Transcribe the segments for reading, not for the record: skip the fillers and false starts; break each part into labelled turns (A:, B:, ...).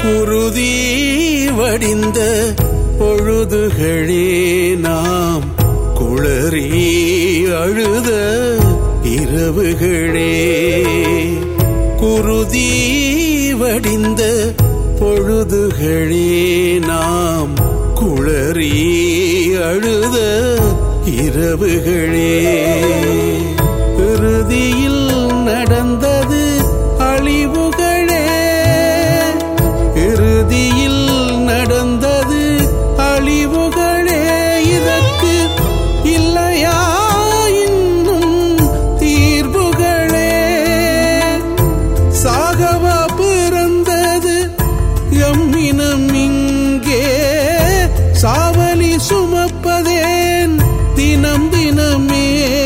A: குருதி வடிந்த பொழுதுகளே நாம் குளறி அழுத இரவுகளே. குருதி வடிந்த பொழுதுகளே நாம் குளறி அழுத இரவுகளே. இறுதியில் நடந்தது அழிவுகளே. இறுதியில் நடந்தது அழிவுகளே. இதற்கு இல்லையா இன்னும் தீர்வுகளே? சாகவா பிறந்தது எம்மினம் இங்கே? சாவலி சுமப்பதேன் தினம் தினமே?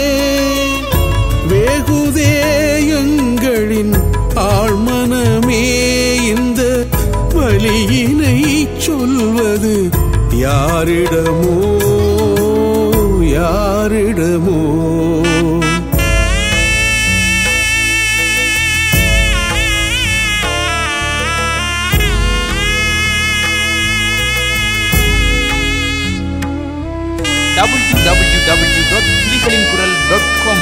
A: வேகுதே எங்களின் ஆழ்மனமே. இந்த வலியினை சொல்வது யாரிடமோ யாரிடமோ?
B: www.புலிகளின்குரல்.com.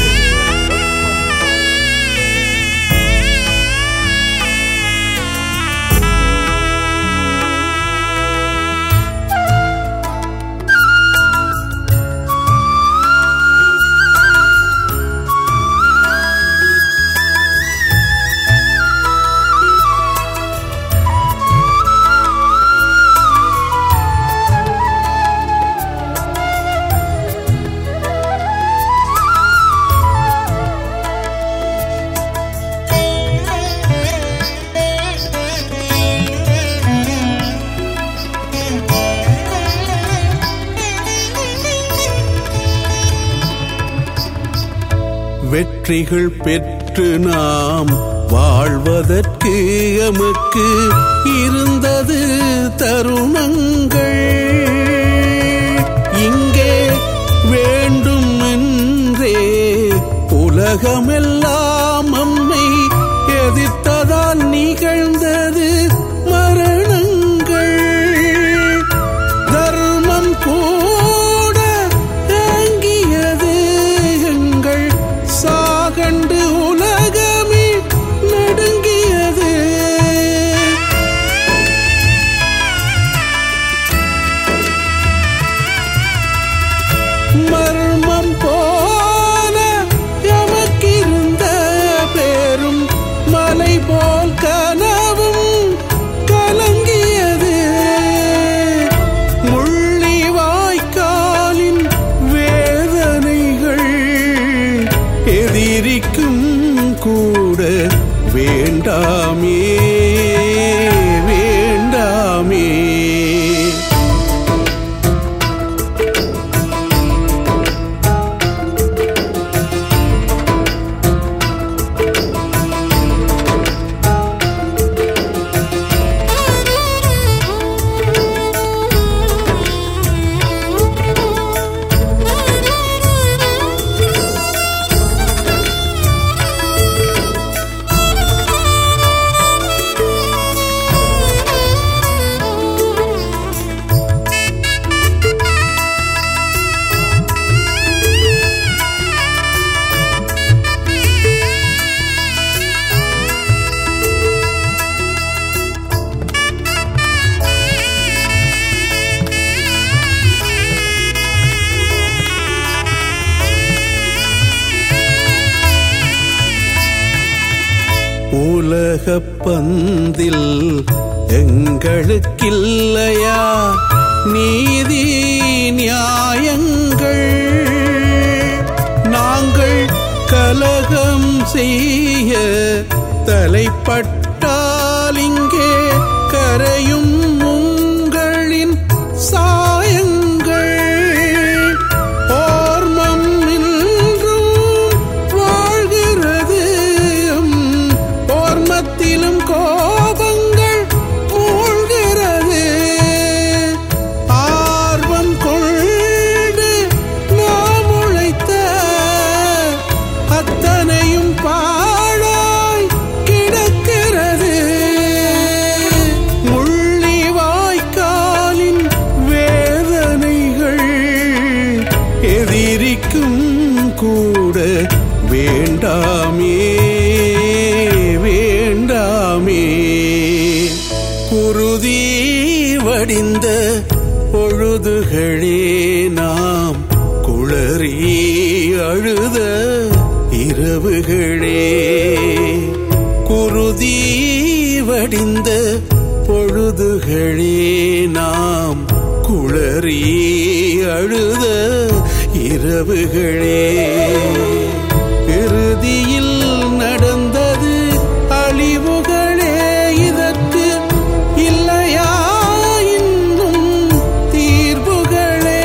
A: வெற்றிகள் பெற்று நாம் வாழ்வதற்கு எமக்கு இருந்தது தருணங்கள். இங்கே வேண்டும் என்றே உலகமெல்லாம் நம்மை எதிர்த்ததால் நிகழ்ந்தது மரணங்கள். தர்மம் கூட ஏங்கியது எங்கள் சாகண்டு உலகமே நடுங்கியது. மர்மம் போல எமக்கிருந்த பேரும் மலை போல் கனவும் கலங்கியது. முள்ளி வாய்க்காலின் வேதனைகள் எதிரிக்கும் கூட வேண்டாமே வேண்டாமே. உலகப் பந்தில் எங்களுக்கில்லையா நீதி நியாயங்கள்? நாங்கள் கலகம் செய்ய தலைப்பட்டால் இங்கே கரையும் உங்களின் சாயங்கள். ஓர்மம் இன்றும் வாழ்கிறது. ஓர்மத்திலும் கோபங்கள் மூழ்கிறது. ஆர்வம் கொண்டு நாம் உழைத்த அத்தனையும் பாழாய் கிடக்கிறது. வேண்டாமே வேண்டாமே. குருதி வடிந்த பொழுதுகளே நாம் குளறி அழுத இரவுகளே. குருதி வடிந்த பொழுதுகளே நாம் குளறி அழுத இரவுகளே. இறுதியில் நடந்தது அழிவுகளே, இதற்கு இல்லையா இன்னும் தீர்வுகளே?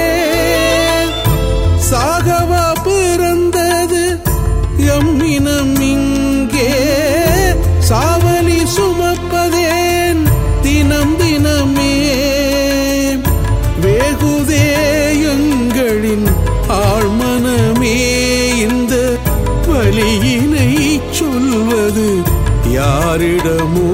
A: சாகவா பிறந்தது எம்மினம் இங்கே, சாவலி சுமப்பதேன் தினம் தினமே? வேகுதே எங்களின் ஆழ்மனமே, இந்த வலியினை சொல்வது யாரிடமோ?